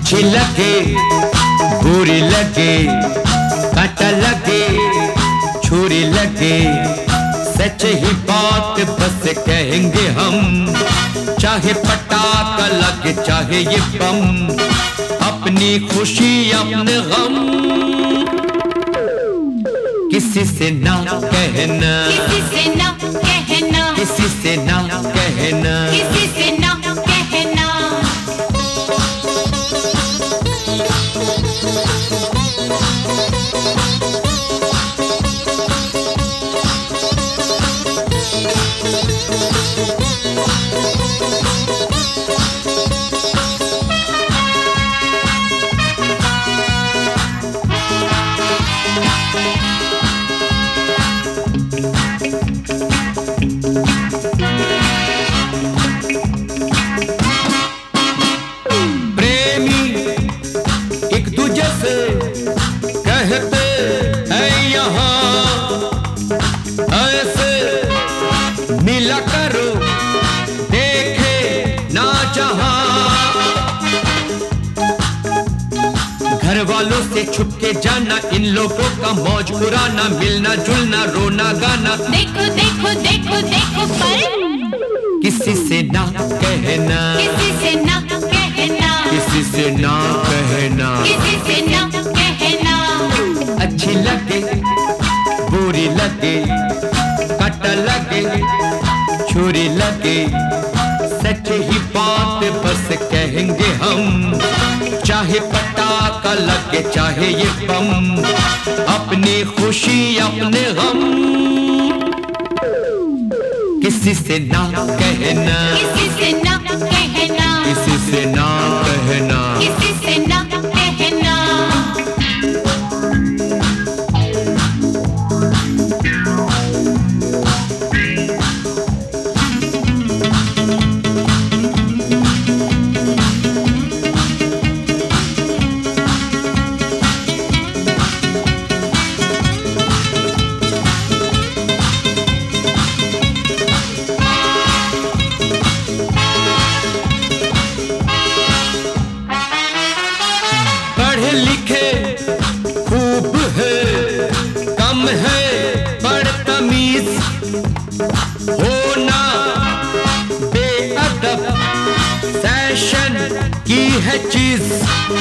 अच्छी लगे बुरी लगे, कांटा लगे छुरी लगे, सच ही बात बस कहेंगे हम। चाहे पटाखा लगे चाहे ये बम, अपनी खुशी अपने गम किसी से ना कहना, किसी से ना कहना, किसी से ना कहना, किसी से ना कहना। कहते हैं यहाँ ऐसे मिला करो देखे ना जहां, घर वालों से छुप के जाना, इन लोगों का मौज पुराना, मिलना जुलना रोना गाना। देखो देखो देखो देखो पर किसी से ना कहना, किसी से ना कहना, किसी से ना कहना, किसी से ना कहना। अच्छी लगे बुरी लगे, कांटा लगे छुरी लगे, सच ही बात बस कहेंगे हम। चाहे पटाखा लगे चाहे ये बम, अपनी खुशी अपने गम किसी से ना कहना, किसी से ना कहना, किसी से ना कहना, किसी से ना कहना। पढ़े लिखे खूब है कम है बदतमीज, होना बेअदब फैशन की है चीज।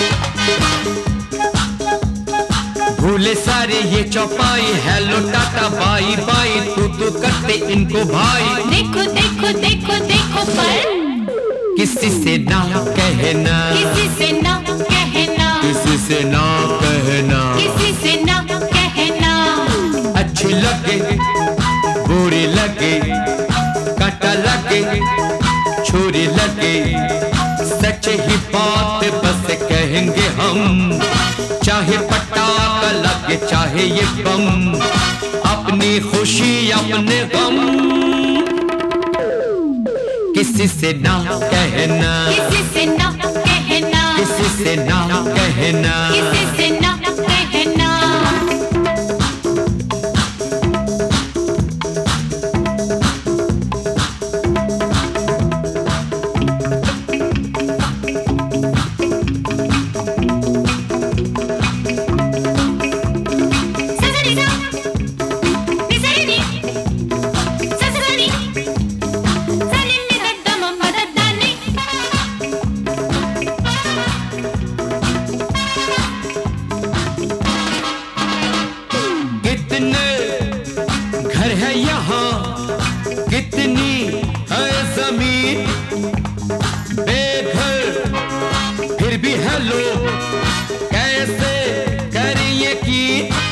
भूले सारे ये चौपाई, हेलो टाटा बाई बाई, तू करते इनको भाई। देखो देखो देखो देखो पर किसी से ना कहना, किसी से ना कहना, किसी से ना कहना, किसी से ना कहना। अच्छी लगे बुरी लगे, कांटा लगे छुरी लगे, सच ही बात बस कहेंगे हम। चाहे पटाखा लगे चाहे ये बम, अपनी खुशी अपने गम किसी से ना कहना, किसी से ना कहना, किसी से ना कहना, किसी से ना कहना। घर है यहाँ कितनी है जमीन, बेघर फिर भी है लोग कैसे करिए कि।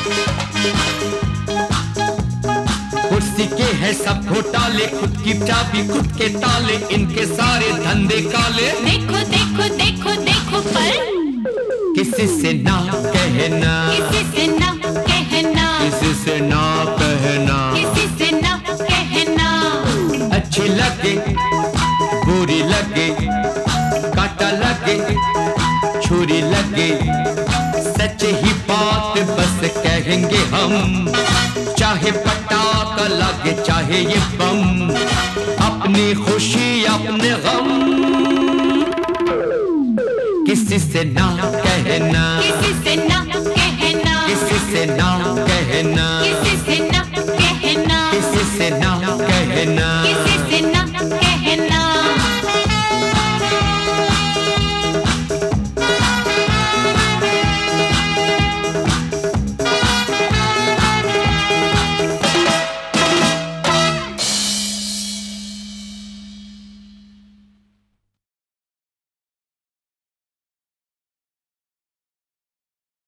कुर्सी के है सब घोटाले, खुद की चाबी खुद के ताले, इनके सारे धंधे काले। देखो देखो देखो देखो पर किसी से ना कहना, किसी से ना कहना, किसी से ना कहना, किसी से ना कहना। अच्छी लगे बुरी लगे, कांटा लगे छुरी लगे, सच ही बात बस कहेंगे हम। चाहे पटाखा लगे चाहे ये बम, अपनी खुशी अपने गम किसी किसी से ना कहना, किसी से ना कहना, किसी से ना कहना, किसी से ना कहना, किसी से ना कहना, किसी से ना कहना।